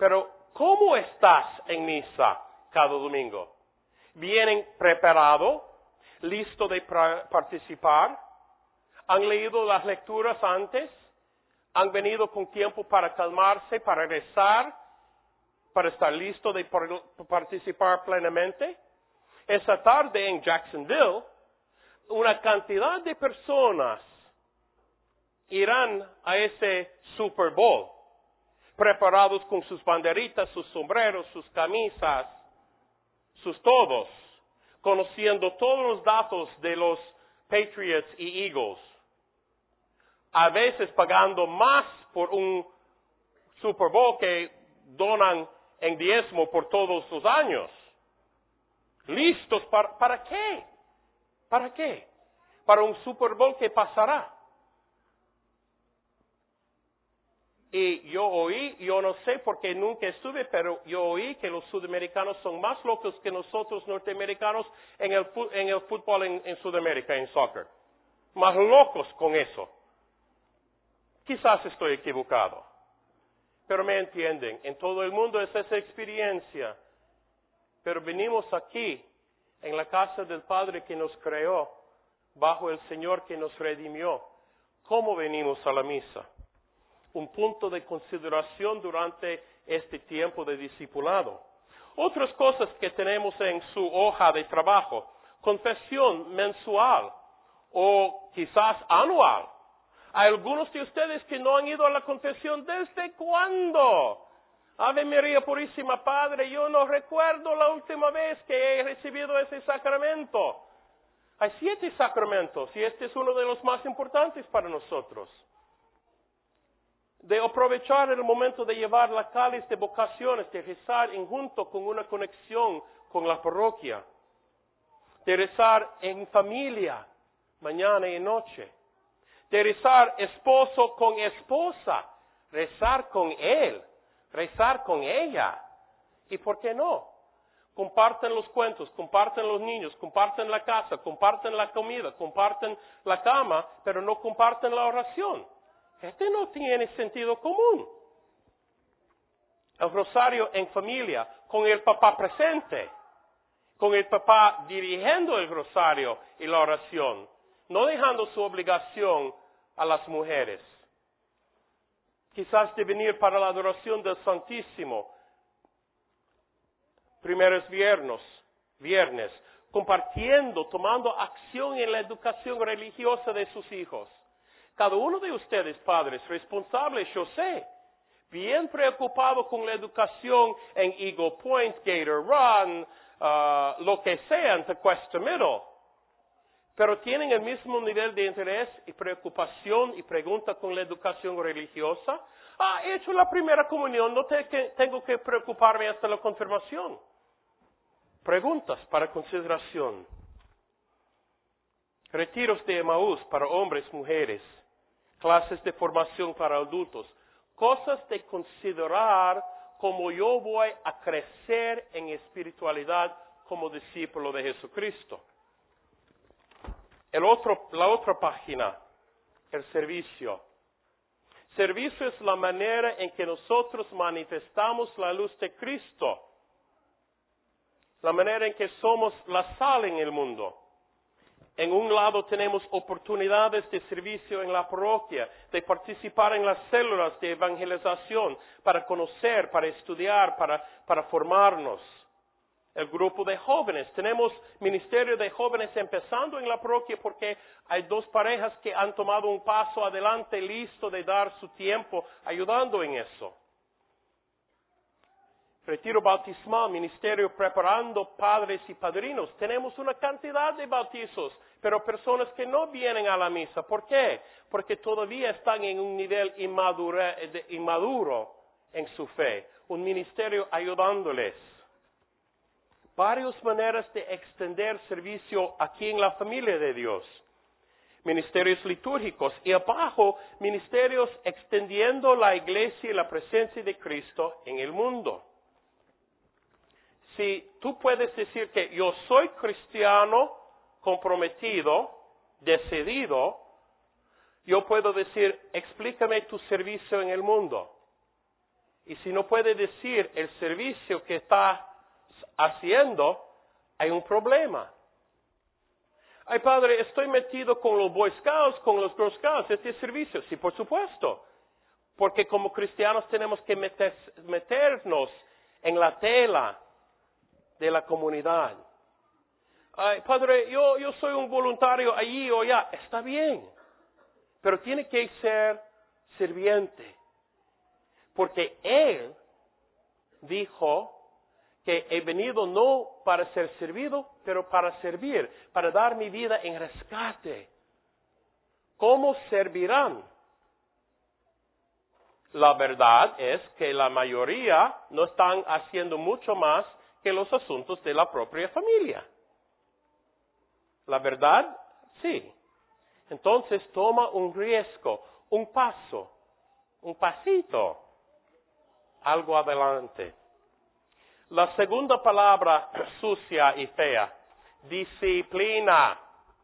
Pero, ¿cómo estás en misa cada domingo? ¿Vienen preparados, listos de participar? ¿Han leído las lecturas antes? ¿Han venido con tiempo para calmarse, para rezar, para estar listos de participar plenamente? Esa tarde en Jacksonville, una cantidad de personas irán a ese Super Bowl, preparados con sus banderitas, sus sombreros, sus camisas, sus todos, conociendo todos los datos de los Patriots y Eagles, a veces pagando más por un Super Bowl que donan en diezmo por todos los años. ¿Listos para qué? ¿Para qué? Para un Super Bowl que pasará. Y yo no sé porque nunca estuve, pero yo oí que los sudamericanos son más locos que nosotros norteamericanos en el fútbol en Sudamérica, en soccer. Más locos con eso. Quizás estoy equivocado, pero me entienden. En todo el mundo es esa experiencia. Pero venimos aquí, en la casa del Padre que nos creó, bajo el Señor que nos redimió. ¿Cómo venimos a la misa? Un punto de consideración durante este tiempo de discipulado. Otras cosas que tenemos en su hoja de trabajo: confesión mensual o quizás anual. Hay algunos de ustedes que no han ido a la confesión. ¿Desde cuándo? Ave María Purísima, Padre, yo no recuerdo la última vez que he recibido ese sacramento. Hay 7 sacramentos y este es uno de los más importantes para nosotros. De aprovechar el momento de llevar la cáliz de vocaciones, de rezar en junto con una conexión con la parroquia, de rezar en familia, mañana y noche, de rezar esposo con esposa, rezar con él, rezar con ella, y ¿por qué no? Comparten los cuentos, comparten los niños, comparten la casa, comparten la comida, comparten la cama, pero no comparten la oración. Este no tiene sentido común. El rosario en familia, con el papá presente, con el papá dirigiendo el rosario y la oración, no dejando su obligación a las mujeres. Quizás de venir para la adoración del Santísimo, primeros viernes, compartiendo, tomando acción en la educación religiosa de sus hijos. Cada uno de ustedes, padres, responsables, yo sé, bien preocupado con la educación en Eagle Point, Gator Run, lo que sea en Tequesta Middle, pero tienen el mismo nivel de interés y preocupación y pregunta con la educación religiosa. He hecho la primera comunión, no tengo que preocuparme hasta la confirmación. Preguntas para consideración. Retiros de Emaús para hombres, mujeres. Clases de formación para adultos. Cosas de considerar como yo voy a crecer en espiritualidad como discípulo de Jesucristo. La otra página, el servicio. Servicio es la manera en que nosotros manifestamos la luz de Cristo. La manera en que somos la sal en el mundo. En un lado tenemos oportunidades de servicio en la parroquia, de participar en las células de evangelización, para conocer, para estudiar, para formarnos. El grupo de jóvenes, tenemos ministerio de jóvenes empezando en la parroquia porque hay 2 parejas que han tomado un paso adelante listo de dar su tiempo ayudando en eso. Retiro bautismal, ministerio preparando padres y padrinos. Tenemos una cantidad de bautizos, pero personas que no vienen a la misa. ¿Por qué? Porque todavía están en un nivel inmaduro en su fe. Un ministerio ayudándoles. Varias maneras de extender servicio aquí en la familia de Dios. Ministerios litúrgicos y abajo, ministerios extendiendo la iglesia y la presencia de Cristo en el mundo. Si tú puedes decir que yo soy cristiano, comprometido, decidido, yo puedo decir, explícame tu servicio en el mundo. Y si no puede decir el servicio que está haciendo, hay un problema. Ay, padre, estoy metido con los Boy Scouts, con los Girl Scouts, este servicio. Sí, por supuesto. Porque como cristianos tenemos que meternos en la tela de la comunidad. Ay, padre, yo soy un voluntario allí o allá. Está bien. Pero tiene que ser sirviente. Porque Él dijo que he venido no para ser servido, pero para servir, para dar mi vida en rescate. ¿Cómo servirán? La verdad es que la mayoría no están haciendo mucho más que los asuntos de la propia familia. La verdad, sí. Entonces toma un riesgo, un paso, un pasito, algo adelante. La segunda palabra sucia y fea, disciplina.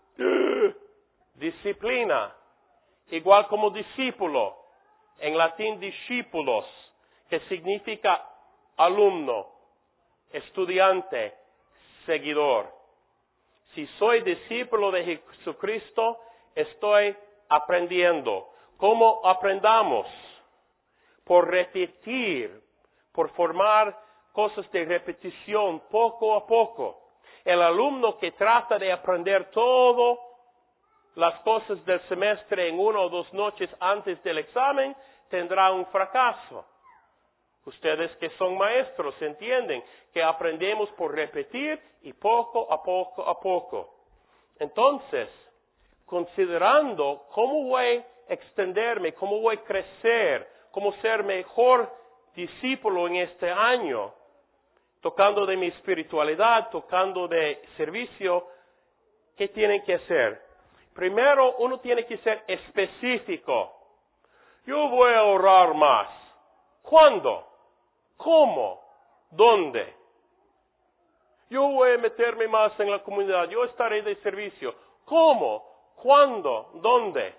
Disciplina, igual como discípulo, en latín discípulos, que significa alumno, estudiante, seguidor. Si soy discípulo de Jesucristo, estoy aprendiendo. ¿Cómo aprendamos? Por repetir, por formar cosas de repetición poco a poco. El alumno que trata de aprender todas las cosas del semestre en 1 o 2 noches antes del examen tendrá un fracaso. Ustedes que son maestros entienden que aprendemos por repetir y poco a poco. Entonces, considerando cómo voy a extenderme, cómo voy a crecer, cómo ser mejor discípulo en este año, tocando de mi espiritualidad, tocando de servicio, ¿qué tienen que hacer? Primero, uno tiene que ser específico. Yo voy a orar más. ¿Cuándo? ¿Cómo? ¿Dónde? Yo voy a meterme más en la comunidad. Yo estaré de servicio. ¿Cómo? ¿Cuándo? ¿Dónde?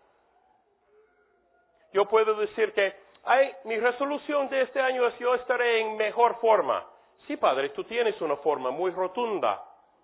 Yo puedo decir que, mi resolución de este año es yo estaré en mejor forma. Sí, padre, tú tienes una forma muy rotunda.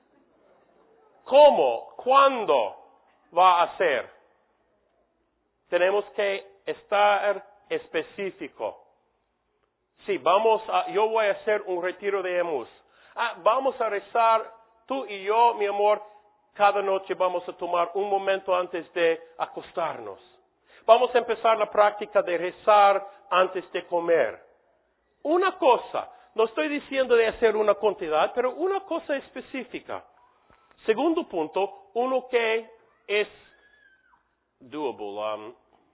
¿Cómo? ¿Cuándo va a ser? Tenemos que estar específico. Sí, yo voy a hacer un retiro de Emus. Vamos a rezar, tú y yo, mi amor, cada noche vamos a tomar un momento antes de acostarnos. Vamos a empezar la práctica de rezar antes de comer. Una cosa, no estoy diciendo de hacer una cantidad, pero una cosa específica. Segundo punto, uno que es doable,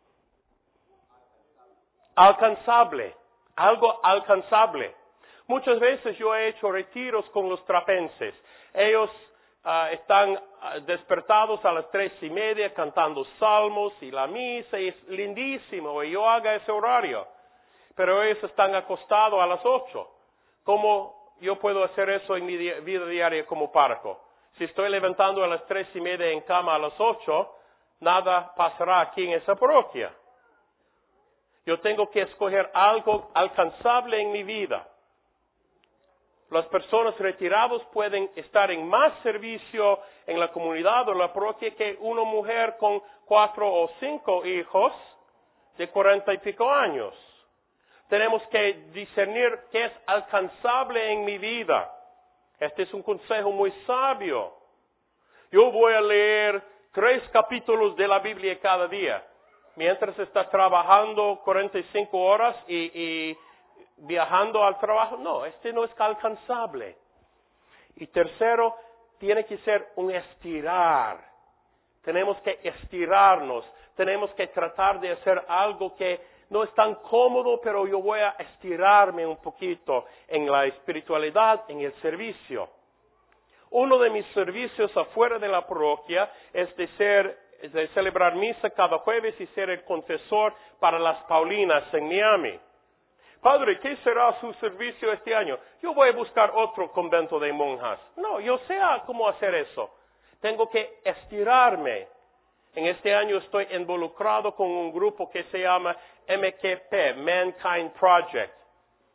alcanzable, algo alcanzable. Muchas veces yo he hecho retiros con los trapenses. Ellos están despertados a las 3:30 cantando salmos y la misa, y es lindísimo, y yo hago ese horario. Pero ellos están acostados a las 8. ¿Cómo yo puedo hacer eso en mi vida diaria como párroco? Si estoy levantando a las 3:30 en cama a las 8, nada pasará aquí en esa parroquia. Yo tengo que escoger algo alcanzable en mi vida. Las personas retiradas pueden estar en más servicio en la comunidad o la parroquia que una mujer con 4 o 5 hijos de 40 y pico años. Tenemos que discernir qué es alcanzable en mi vida. Este es un consejo muy sabio. Yo voy a leer 3 capítulos de la Biblia cada día. Mientras está trabajando 45 horas y viajando al trabajo, no, no es alcanzable. Y tercero, tiene que ser un estirar. Tenemos que estirarnos, tenemos que tratar de hacer algo que no es tan cómodo, pero yo voy a estirarme un poquito en la espiritualidad, en el servicio. Uno de mis servicios afuera de la parroquia es de celebrar misa cada jueves y ser el confesor para las Paulinas en Miami. Padre, ¿qué será su servicio este año? Yo voy a buscar otro convento de monjas. No, yo sé cómo hacer eso. Tengo que estirarme. En este año estoy involucrado con un grupo que se llama MKP, Mankind Project.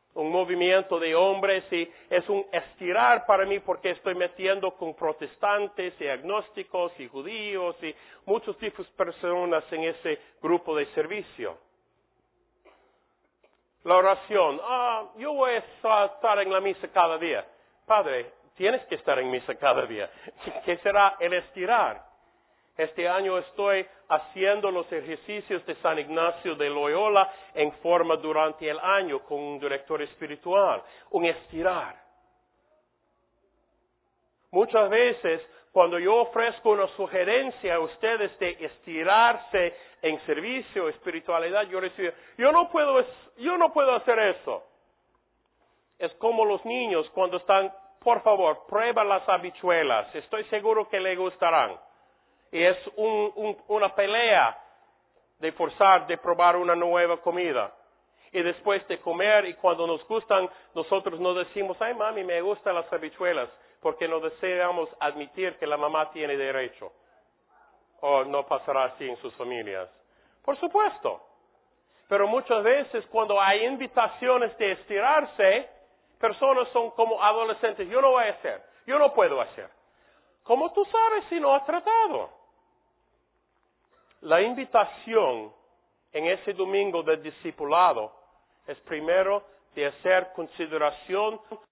un movimiento de hombres y es un estirar para mí porque estoy metiendo con protestantes y agnósticos y judíos y muchos tipos de personas en ese grupo de servicio. La oración, yo voy a estar en la misa cada día. Padre, tienes que estar en misa cada día. ¿Qué será el estirar? Este año estoy haciendo los ejercicios de San Ignacio de Loyola en forma durante el año con un director espiritual, un estirar. Muchas veces, cuando yo ofrezco una sugerencia a ustedes de estirarse en servicio, espiritualidad, yo recibo, yo no puedo hacer eso. Es como los niños cuando están, por favor, prueba las habichuelas, estoy seguro que le gustarán. Y es una pelea de forzar, de probar una nueva comida. Y después de comer, y cuando nos gustan, nosotros no decimos, ay mami, me gustan las habichuelas, porque no deseamos admitir que la mamá tiene derecho. O no pasará así en sus familias. Por supuesto. Pero muchas veces cuando hay invitaciones de estirarse, personas son como adolescentes, yo no voy a hacer, yo no puedo hacer. ¿Cómo tú sabes si no has tratado? La invitación en ese domingo del discipulado es primero de hacer consideración